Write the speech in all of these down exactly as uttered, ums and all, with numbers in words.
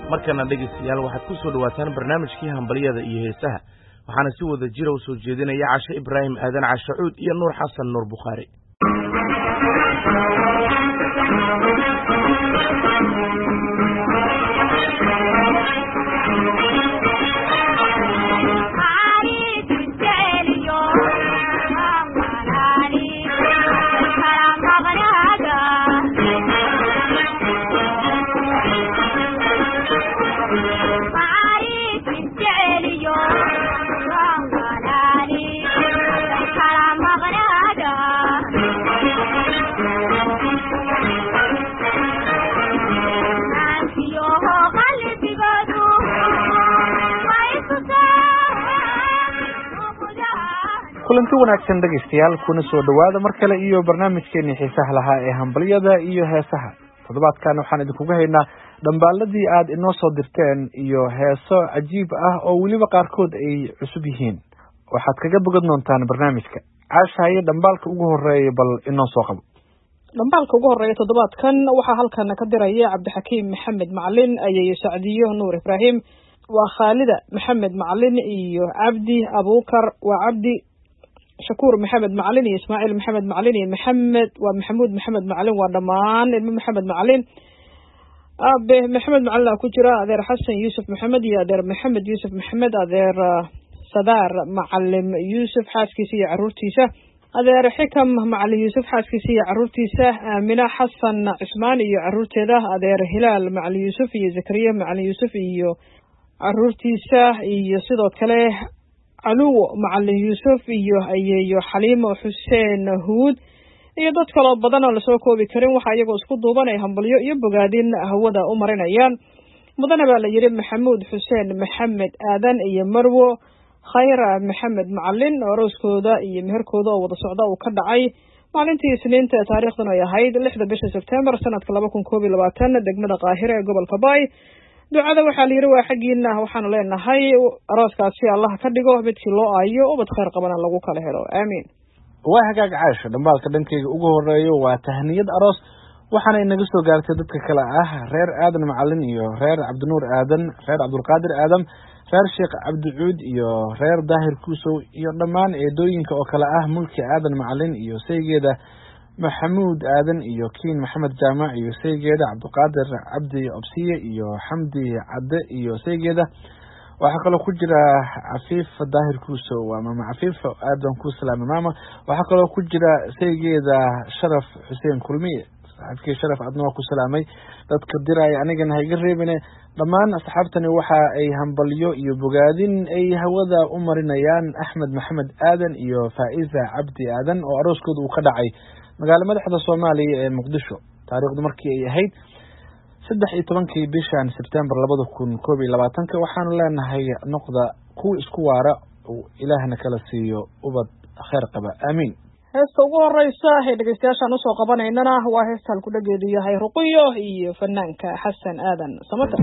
markana dhegeystayaal waxaad ku soo dhawaataan barnaamijkii hambaliyada iyo heesaha waxaana si wada jira u soo jeedinaya Cashe Ibraahim Aadan Cashe Cuud iyo Nuur Xasan Nuur Bukhari. kulanti wanaagsan dhageystayaal kuna soo dhawaada mar kale iyo barnaamijkeena xiisaha lahaa ee hambaliyada iyo heesaha. toddobaadkan waxaan idinkugu haynaa dhambaaladii aad inoo soo dirteen iyo heeso cajiib ah oo weliba qaarkood ay cusub yihiin. waxaad kaga bogan doontaan barnaamijka. Caashaye dhambaalka ugu horeeya bal inoo soo qabo. dhambaalka ugu horeeya toddobaadkan waxaa halkan ka diraya Cabdixakiim Maxamed Macalin ayay Sacdiyo Nuur Ibraahim waa Khaalida Maxamed Macalin iyo Cabdi Abuukar waa Cabdi Shakuur Maxamed Macalin iyo Ismaaciil Maxamed Macalin iyo Maxamed waa Maxamuud Maxamed Macalin waa dhamaan ilmo Maxamed Macalin aabe Maxamed Macalin ku jira adeer Xasan Yuusuf Maxamed iyo adeer Maxamed Yuusuf Maxamed adeer Sadaar Macalin Yuusuf xaaskiisa iyo caruurtiisa adeer Xikam Macalin Yuusuf xaaskiisa iyo caruurtiisa Aamina Xasan Cismaan iyo caruurteeda adeer Hilaal Macalin Yuusuf iyo Zakariya Macalin Yuusuf iyo caruurtiisa iyo sidoo kale Caluwo Macalin Yuusuf iyo ayeeyo Xaliimo Xuseen Huud iyo dad kale badan oo la soo koobi karin waxa iyagu isku duubanay hambalyo iyo bogaadin hawada u marinayaan mudana baa la yiri Maxamuud Xuseen Maxamed Aadan iyo Marwo Khayra Maxamed Macalin oo rooskooda iyo meherkooda oo wada socda uu ka dhacay maalintii Isniinta taariikhdan ay ahayd lixda bisha September sanadka laba kun koob iyo labaatan degmada Qaahire ee gobolka Bay. ducada waxaa la yiri waa xaqiina waxaan leenahay arooskaasi Allah ka dhigo midkii loo aayo ubad khayr qabana lagu kala helo aamin. waa hagaag Caasha dhambaalka dhankeyga ugu horeeyo waa tahniyad aroos waxaana inaga soo gaartay dadka kale ah reer Aadan Macalin iyo reer Cabdinuur Aadan reer Cabdulqaadir Aadam reer Sheekh Cabdi Cuud iyo reer Daahir Kuusow iyo dhamaan eedooyinka oo kale ah Mulki Aadan Macalin iyo saygeeda Maxamuud Aadan iyo Kiin Maxamed Jaamac iyo saygeeda Cabdiqaadir Cabdi Obsiye iyo Xamdi Cadde iyo saygeeda waxa kale ku jira Afiif Daahir Kuusow waa mama Afiif Aadan ku salaam mama waxa kale ku jira saygeeda Sharaf Xuseen Kulmiye saxibkii Sharaf adna ku salaamay dadka diray anigana hayga reebine dhamaan asxaabtani waxa ay hambalyo iyo bogaadin ay hawada u marinayaan Axmed Maxamed Aadan iyo Faa'iza Cabdi Aadan oo arooskooda uu ka dhacay magaala madaxda Soomaaliya ee Muqdisho taariikhdu markii ay ahayd saddex iyo tobankii bishan September laba kun koob iyo labaatan waxaan leenahay noqda ku isku waara oo Ilaahna kala siiyo ubad khayr qaba aamin. heesta ugu horeysa ee dhageystayaashan u soo qabanayna waa heesta ku dhageedu yahay Ruqiyo iyo fanaanka Xasan Aadan Samatar.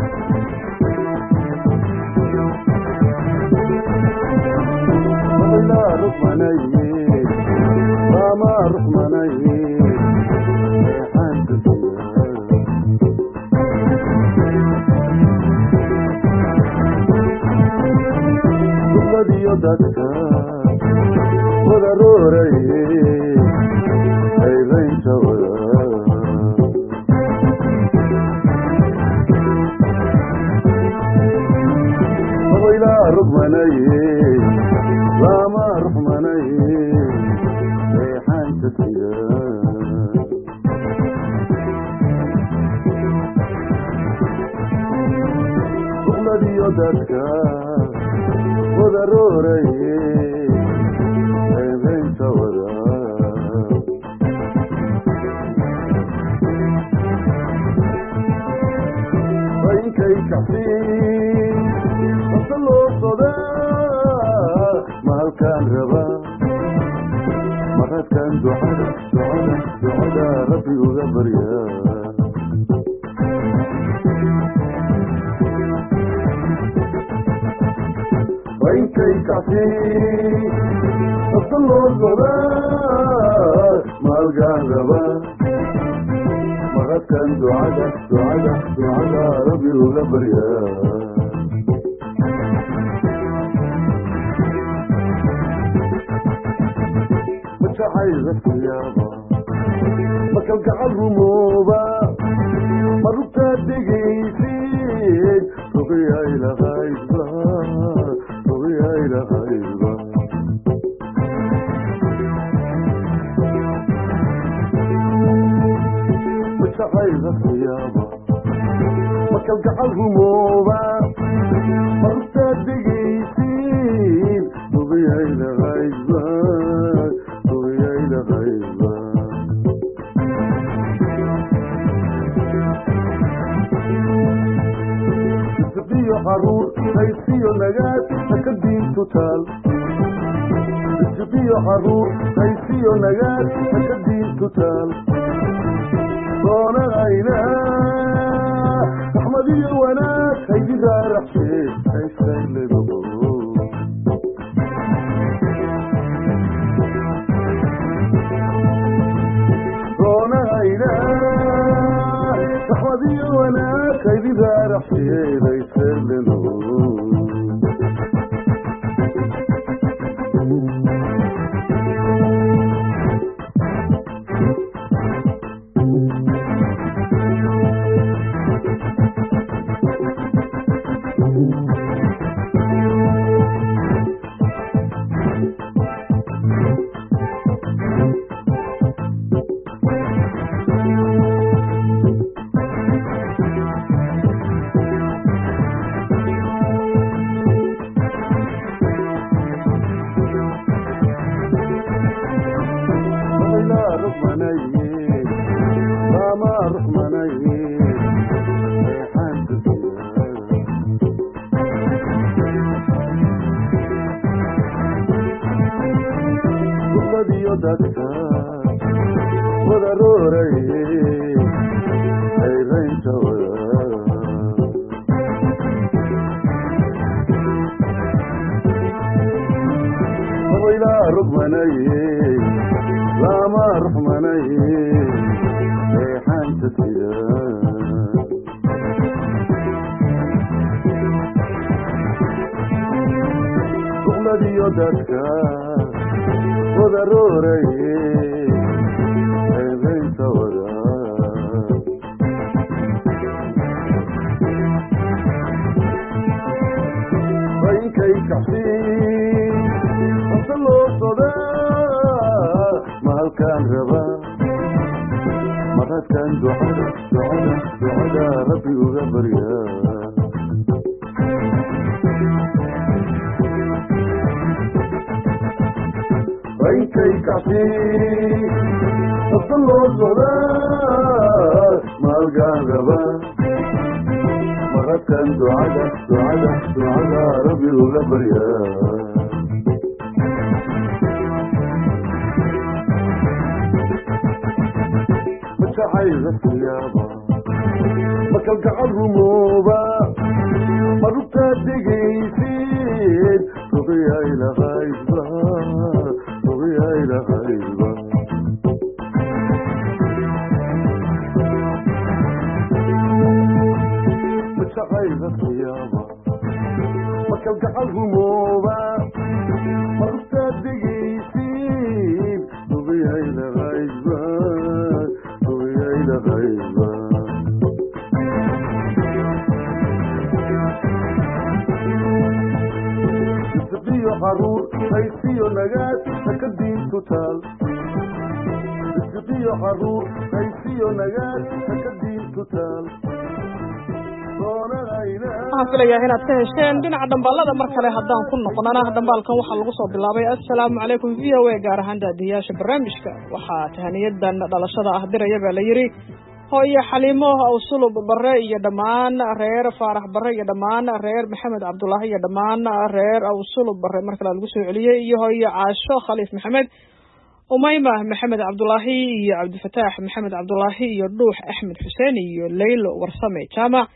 مركن دعاء دعاء دعاء ربي وغبريا مش عايزك يابا ما كلك عالرموبة مرت دقيقتين تغيا إلى غايبة تغيا إلى غايبة مش عايزك يابا ما كلك عالرموبة مرت دقيقتين تغيا إلى غايبة تغيا إلى غايبة سبيو حرور هيسيو نجات هكدين توتال سبيو حرور هيسيو نجات هكدين توتال صونا غينا أحمدي وناك هيدي دارح شيء هيسايل لبابو صونا غينا أحمدي وناك هيدي دارح شيء هيسايل لبابو waxaan filayaa inaad ka hesheen dhinaca dhambaalada mar kale haddaan ku noqonana dhambaalkan waxaa lagu soo bilaabay assalaamu calaykum v o a gaar ahaan daadiyaasha barnaamijka waxaa tahaniyadan dhalashada ah diraya baa la yidhi hooyo xaliimo awsulub bare iyo dhammaan reer faarax bare iyo dhammaan reer maxamed cabdulaahi iyo dhammaan reer awsulub bare mar kale lagu soo celiyey iyo hooyo caasho khaliif maxamed umayma maxamed cabdulaahi iyo cabdifataax maxamed cabdulaahi iyo dhuux axmed xuseen iyo leylo warsame jaamac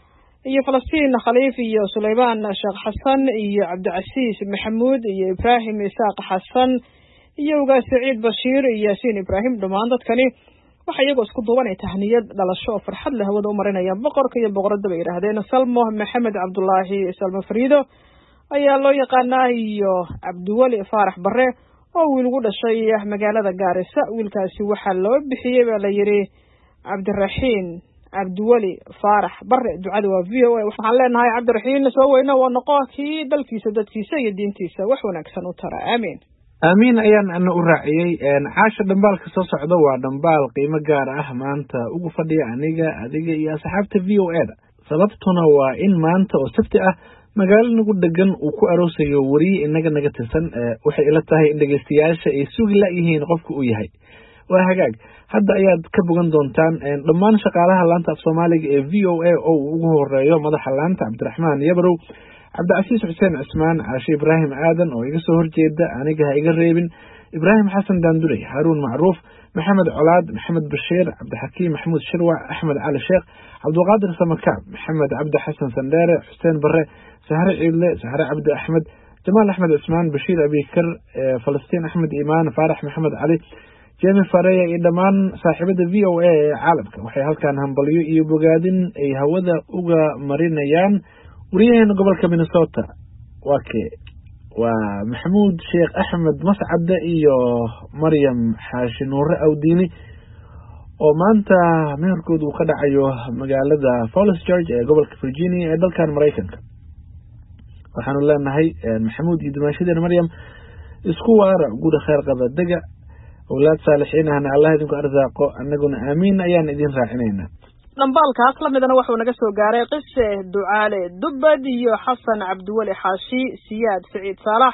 iyo falastiin khaliif iyo sulaymaan sheekh xasan iyo cabdicasiis maxamuud iyo ibraahim isaaq xasan iyo ugaas saciid bashiir iyo yaasiin ibraahim dhammaan dadkani waxa iyagoo isku duubanay tahniyad dhalasho oo farxad leh hawada u marinaya boqorka iyo boqoradda bay yidhaahdeen salmo maxamed cabdulaahi salmo fariido ayaa loo yaqaanaa iyo cabdiweli faarax bare oo wiil ugu dhashay magaalada gaarisa. wiilkaasi waxaa loo bixiyey baa la yidhi cabdiraxiin cabdiweli faarax bare. ducada waa v o a. waxaan leenahay cabdiraxiin soo weyno waa noqo kii dalkiisa dadkiisa iyo diintiisa wax wanaagsan u tara. aamiin aamiin ayaan ana u raaciyey. caasha dhambaalka soo socda waa dhambaal qiimo gaar ah maanta ugu fadhiya aniga adiga iyo asxaabta v o a da. sababtuna waa in maanta oo sabti ah magaalo nagu degan uu ku aroosayo weriye inaga naga tirsan. waxay ila tahay in dhegeystayaasha ay sugi la-yihiin qofka uu yahay. waa hagaag, hadda ayaad ka bogan doontaan dhammaan shaqaalaha laanta af soomaaliga ee v o a oo uu ugu horeeyo madaxa laanta cabdiraxmaan yabarow, cabdicasiis xuseen cismaan, caashe ibraahim aadan oo iga soo horjeeda, aniga ha iga reebin, ibraahim xasan daandurey, haruun macruuf, maxamed colaad, maxamed bashiir, cabdixakiim maxamuud shirwac, axmed cali sheekh, cabdulqaadir samakaab, maxamed cabdi xasan sandheere, xuseen bare, sahre ciidle, sahre cabdi axmed, jamaal axmed cismaan, bashiir abikar, falastiin axmed imaan, faarax maxamed cali, jemi fareya iyo dhammaan saaxiibada v o a ee caalamka. waxay halkaan hambalyo iyo bogaadin ay hawada uga marinayaan wariyaheena gobolka minnesota. waa kee waa maxamuud sheekh axmed mascade iyo maryam xaashi nuure awdiini oo maanta meherkooda uu ka dhacayo magaalada falls george ee gobolka virginia ee dalkan maraykanka. waxaanu leenahay maxamuud iyo dumaashadeena maryam isku waara guda kheer qaba dega awlaad saalixiin ahna allah idinku arsaaqo, annaguna aamiin ayaan idin raacinayna. dhambaalkaas lamidana wuxuu naga soo gaaray qise ducaale dubbad iyo xasan cabdiweli xaashi, siyaad siciid saalax,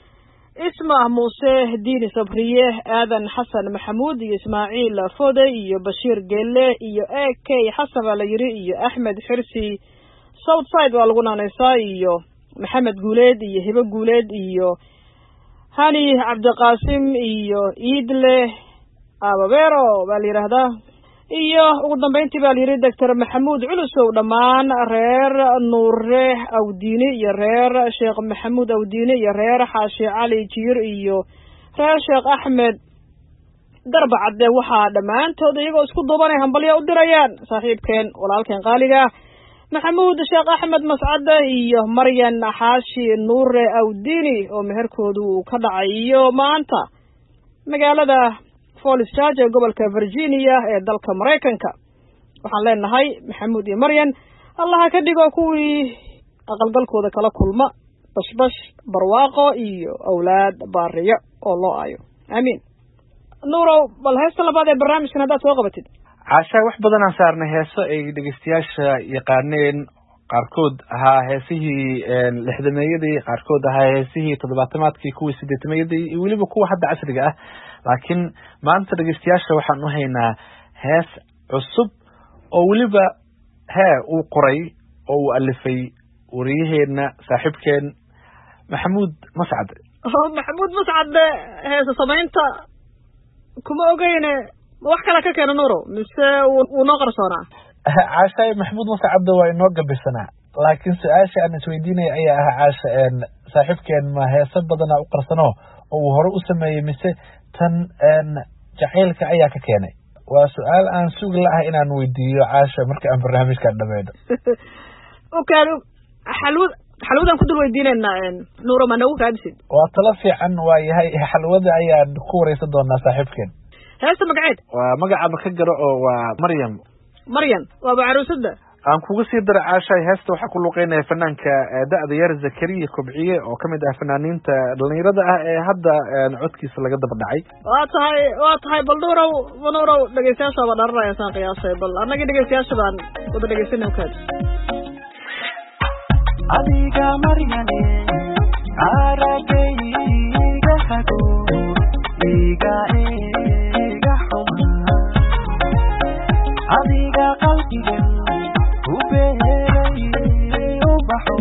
ismah muuse diini sabriye, aadan xasan maxamuud iyo ismaaciil fode iyo bashiir geelle iyo a k xasan baa la yidhi iyo axmed xirsi southside waa lagu naanaysaa iyo maxamed guuleed iyo hibo guuleed iyo hani cabdiqaasim iyo iidle ababero baa la yidhaahdaa iyo ugu dambeyntii baa la yidhi doctor maxamuud culusow. dhammaan reer nuure awdiini iyo reer sheekh maxamuud awdiini iyo reer xaashi cali jiir iyo reer sheekh axmed garba cadde waxaa dhammaantood iyagoo isku duubanay hambalyo u dirayaan saaxiibkeen walaalkeen qaaliga maxamuud sheekh axmed mascade iyo maryan xaashi nuure awdiini oo meherkoodu uu ka dhacayo maanta magaalada falls george ee gobolka virginia ee dalka maraykanka. waxaan leenahay maxamuud iyo maryan allaha ka dhigo kuwii aqalgalkooda kala kulma bashbash barwaaqo iyo awlaad baariyo oo loo aayo. aamiin. nuurow bal heesta labaad ee barnaamijkan haddaad soo qabatid. caashaa wax badan aan saarnay heeso ay dhegeystayaasha yaqaaneen, qaarkood ahaa heesihii lixdameeyadii, qaarkood ahaa heesihii toddobaatamaadkii, kuwii sideetameeyadii iyo weliba kuwa hadda casriga ah. laakiin maanta dhegeystayaasha waxaan u haynaa hees cusub oo weliba hee uu qoray oo uu alifay wariyaheena saaxiibkeen maxamuud mascade. maxamuud mascade heesa samaynta kuma ogeyne wax kala ka keena nuuro mise wuu noo qarsoonaa? caashaay maxamuud mascade waa inoo gabisanaa, laakiin su-aasha aan isweydiinaya ayaa ahaa caasha saaxiibkeen ma heeso badanaa u qarsano oo uu hore u sameeyey mise tan jacaylka ayaa ka keenay? waa su-aal aan sugi la-ah inaan weydiiyo caasha marka aan barnaamijkaan dhameyno. okay xalwad xalwadan ku dul weydiinaynaa nuuro ma nagu raadisid? waa talo fiican. waa yahay xalwada ayaan ku wareysan doonaa saaxiibkeen. heesta magaceed? waa magacaaba ka garo oo waa maryam. maryam waaba caruusada. aan kuga sii dara caashay heesta waxaa ku luuqeynaya fanaanka da-da yar zakariya kobciye oo kamid ah fanaaniinta dhalinyarada ah ee hadda codkiisa laga daba dhacay. waa tahay waa tahay bal nuurow nuurow dhegeystayaasha baa dharanaya saan qiyaasay, bal annagii dhegeystayaasha baan wada dhegeysanay ukaad. adiga maryane aragayga hago iga iga xuma adiga qalbiga u beeray ubaxo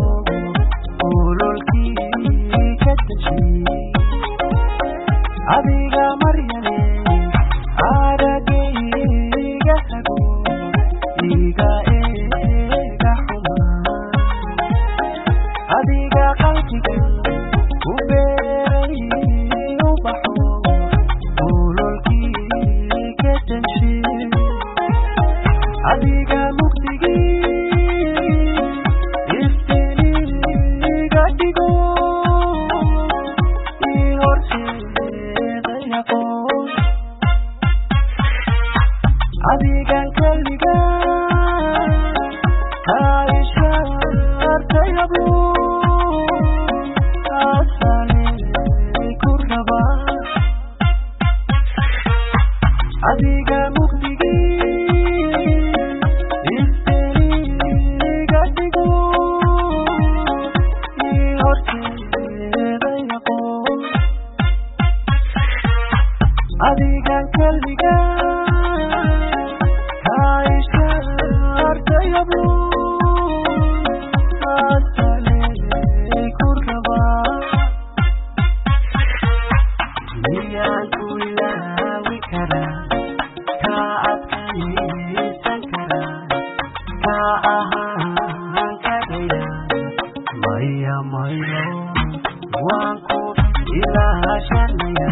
ululkii ka tashi adiga maryane aragayga hago iga iga xuma adiga qalbiga adigan kaliga kaisha artayabu asale kuraba niyan kuila wikara ka atkani sankara ka aha kadaya maya maya wanku ila shanaya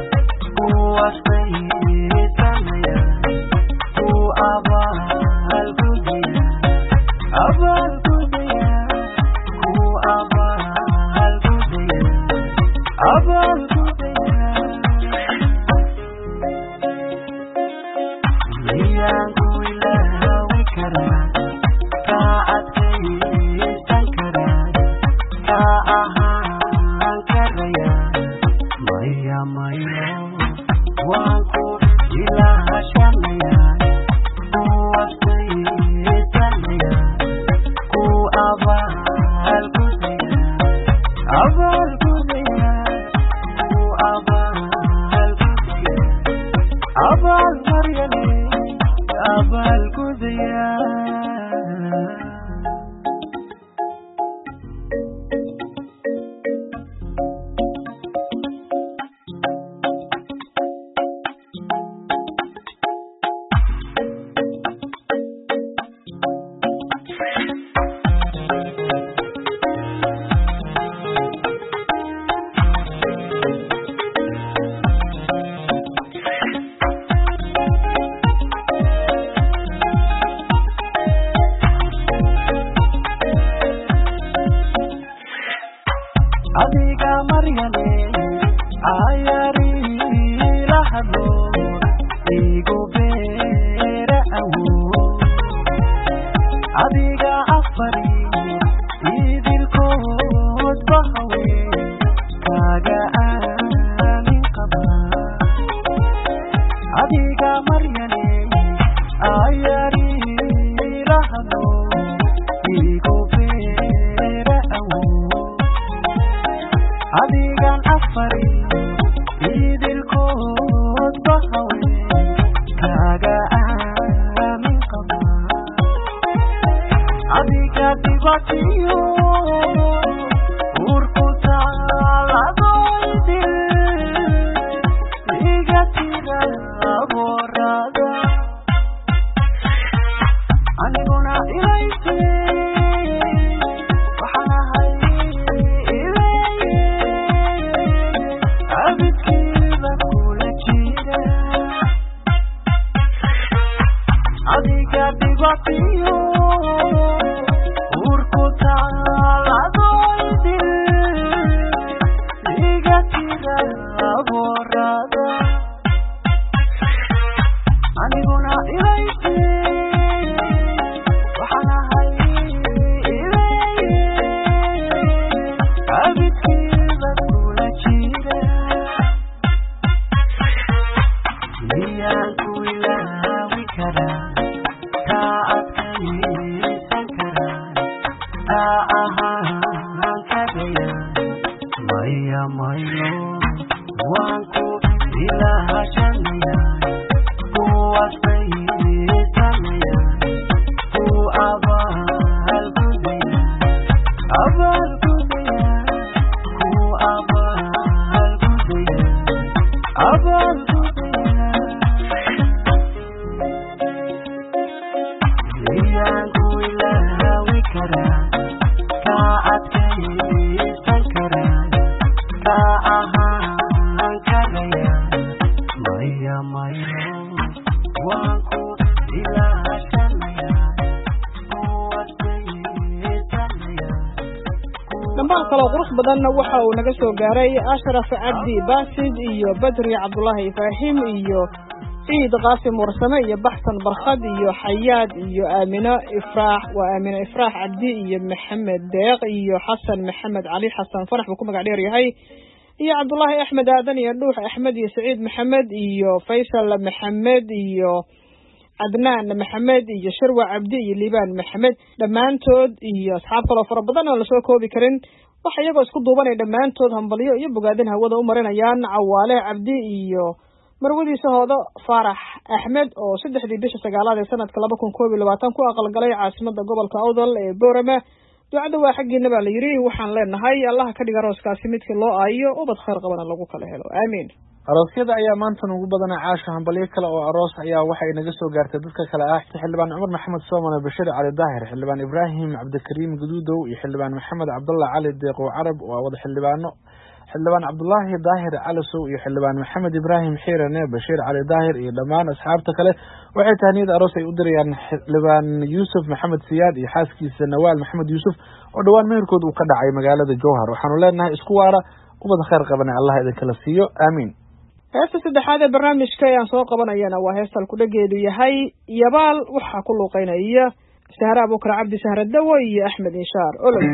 adiga maryane ayari lahado igu beera awo adiga afari idilkood bahawe kaga aamin qaba adiga maryane ayari lahado igu beera awo adigan afari idilkood bahawe kaga aamin qaba adiga dibatiyo urku taaladoydil iga tira borada aniguna ilayse adiga dibatiyo urku taaladoydil iga tira borada aniguna ilayse waxaan ahay ileye abidkiiba kula jira miyaan ku ilaawi karaa maya mayo wanku ilaha shanaya kuwasaytanaya ku abal gudaya abal gudaya ku abal gudaya abal gudaya iyanku ilaha wikara ka adkaysan kara ka ahaan karaya maya mayo wanku ilaha shanaya kuwasaytanaya dhammaan kaloo qurux badanna waxa uu naga soo gaaray ashraf cabdi baasid iyo badri cabdullaahi ibraahim iyo ciid qaasim warsame iyo baxsan barkhad iyo xayaad iyo aamino ifraax waa aamino ifraax cabdi iyo maxamed deeq iyo xasan maxamed cali xasan farax buu ku magac dheer yahay iyo cabdullaahi axmed aadan iyo dhuux axmed iyo saciid maxamed iyo faysal maxamed iyo cadnaan maxamed iyo sharwa cabdi iyo liibaan maxamed dhammaantood iyo asxaab kaloo fara badan oo lasoo koobi karin waxa iyagoo isku duubanaya dhammaantood hambalyo iyo bogaadin hawada u marinayaan cawaale cabdi iyo marwadiisa hoodo faarax axmed oo saddexdii bisha sagaalaad ee sanadka laba kun koob iyo labaatan ku aqalgalay caasimada gobolka awdal ee boorama ducada waa xaggiina baa la yidhi waxaan leenahay allaha ka dhiga arooskaasi midkii loo aayo ubad khayr qabana lagu kala helo aamiin aroosyada ayaa maanta ugu badana caasha hambalyo kale oo aroos ayaa waxay naga soo gaartay dadka kale ah xildhibaan cumar maxamed soomane bashir cali daahir xildhibaan ibraahim cabdikariim guduudow iyo xildhibaan maxamed cabdullah cali deeqow carab waa wada xildhibaano xildhibaan cabdullaahi daahir calisow iyo xildhibaan maxamed ibraahim xiirane bashiir cali daahir iyo dhammaan asxaabta kale waxay tahniyad aroos ay u dirayaan xildhibaan yuusuf maxamed siyaad iyo xaaskiisa nawaal maxamed yuusuf oo dhowaan meherkood uu ka dhacay magaalada jowhar waxaanu leenahay isku waara ubad khayr qabana allah idinkala siiyo aamiin heesta saddexaad ee barnaamijka ayaan soo qabanayana waa heestal kudhageedu yahay yabaal waxaa ku luuqeynaya sahre abuukar cabdi sahre dawo iyo axmed inshaar olol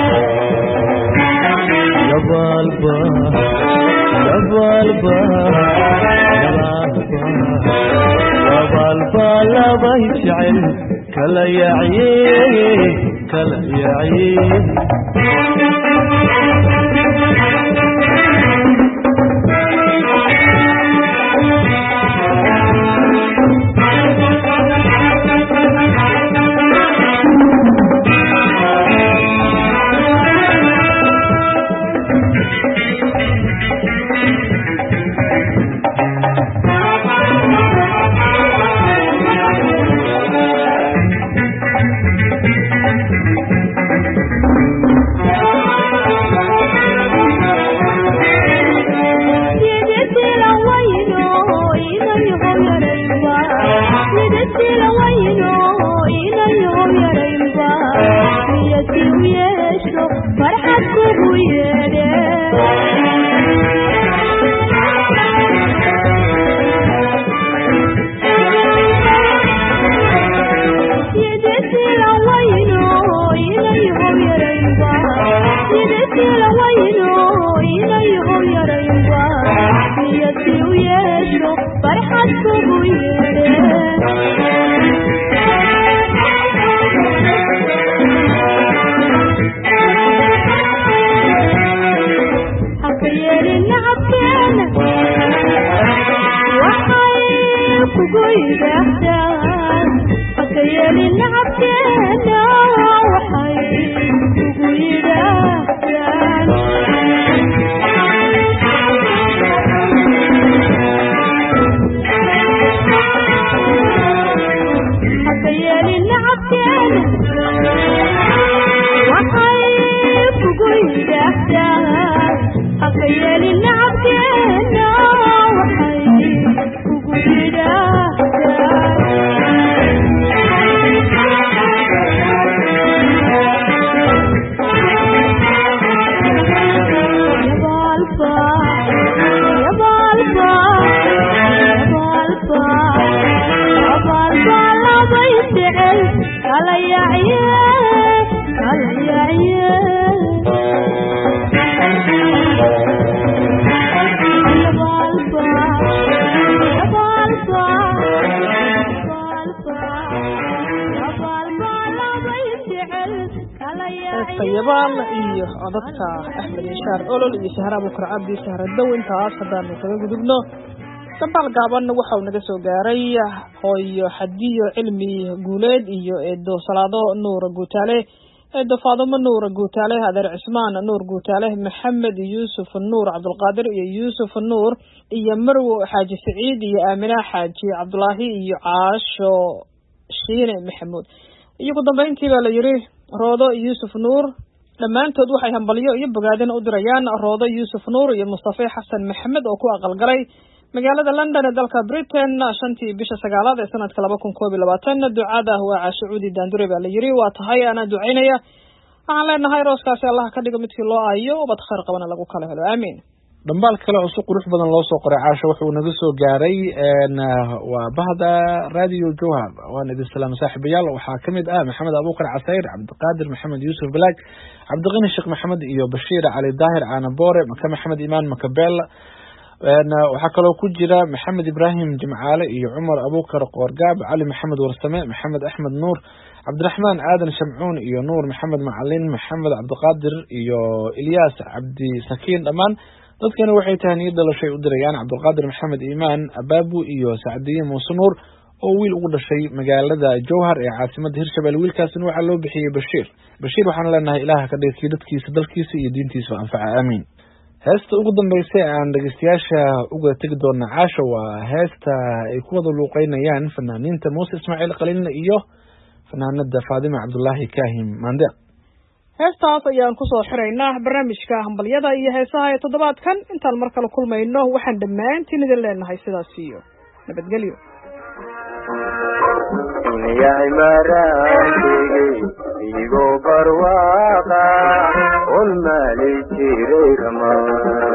yabalba yabalba yabalba laba jecel kala yaciye kala yaciye yabaal iyo codadka Axmed Inshaar Olol iyo Sahra Abuukar Cabdi Sahra Daw intaas hadaan kaga gudubno dabal gaaban waxa uu naga soo gaaray hooyo Hadiyo Cilmi Guuleed iyo Eedo Salaado Nuur Guutaale Eedo Faadimo Nuur Guutaale Adeer Cismaan Nuur Guutaale Maxamed Yuusuf Nuur Cabdulqaadir iyo Yuusuf Nuur iyo Marwo Xaaji Saciid iyo Aamina Xaaji Cabdulaahi iyo Caasho Shiine Maxamuud iyo ku dambeyntii baa la yiri Roodo Yuusuf Nuur dhammaantood waxay hambalyo iyo bogaadin u dirayaan Roodo Yuusuf Nuur iyo Mustafa Xasan Maxamed oo ku aqalgalay magaalada London ee dalka Britain shantii bisha sagaalaad ee sanadka laba kun koob iyo labaatan ducada waa Caashuudi Daandure baa la yiri waa tahay ana ducaynaya waxaan leenahay rooskaasi Allah ka dhigo midkii loo aayo bad khayr qabana lagu kala helo aamin dambaal kale oo qurux badan loo soo qoray Caasho wuxuu naga soo gaaray een waa bahda radio Jowhar waan idin salaam saaxiibayaal waxa kamid ah Maxamed Abuukar Casayr Cabdiqaadir Maxamed Yuusuf Balaag Cabdiqani Sheekh Maxamed iyo Bashiir Ali Daahir Aanabore Maka Maxamed Imaan Makabel een waxa kale oo ku jira Maxamed Ibrahim Jimcaale iyo Umar Abuukar Qoorgaab Ali Maxamed Warsame Maxamed Ahmed Nuur Cabdiraxmaan Aadan Shamcuun iyo Nuur Maxamed Macalin Maxamed Cabdiqaadir iyo Ilyas Cabdi Sakiin dhamaan dadkana waxay tahniyad dhalashay u dirayaan Cabdulqaadir Maxamed Iimaan Abaabu iyo Saacadiye Muuse Nuur oo wiil ugu dhashay magaalada Jowhar ee caasimadda Hirshabelle wiilkaasina waxa loo bixiyay Bashiir Bashiir waxaan leenahay Ilaaha ka dhigay dadkiisa dalkiisa iyo diintiisa anfaca aamin heesta ugu dambeysay aan dhageystayaasha uga tagi doona Caasho waa heesta ay ku wada luuqeynayaan fanaaniinta Muuse Ismaaciil Qalin iyo fanaanada Faadima Cabdullaahi Kaahim Maandeeq heestaas ayaan ku soo xiraynaa barnaamijka hambalyada iyo heesaha ee toddobaadkan intaan mar kale kulmayno waxaan dhammaantiin idin leenahay sidaas iyo nabadgelyo yahay maraantigay igoo barwaaqa ol maali jiray ramaan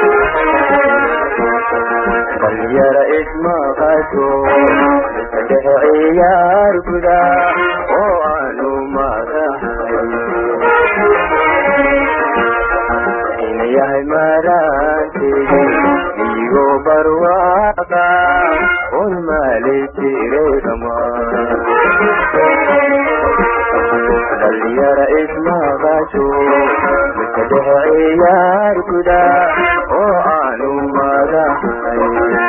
qalyara ismaqato saddex ciyaar guda oo aanu madaxay barwaqa ulmaalitireegama dhalinyara ismaqasho makadehe ciyaar guda oo aanu madaxay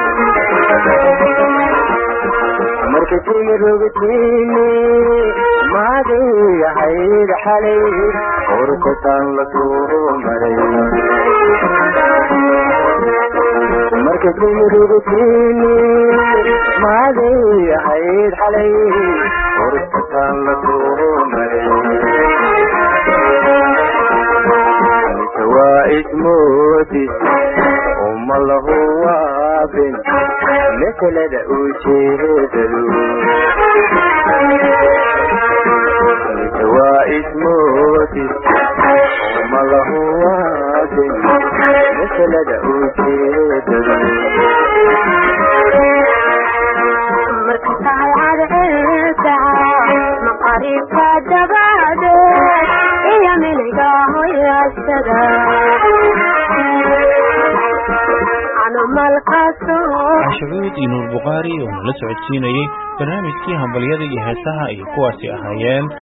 marka timirogtini maadey ahayd xalay urkataan la soo maray marka timirogtini maadey ahayd xalay urkataan la soo maray waa ismoodis uma lahu waabin mekelada ujeedadu waa ismoodis uma lahu waabin mekelada ujeedadu markaay cadceelta maqaribka dabacdo iyo miliga hoyashada cashacuud iyo nuur bukhaari oo nala socodsiinayey barnaamijkii hambalyada iyo heesaha ay kuwaasi ahaayeen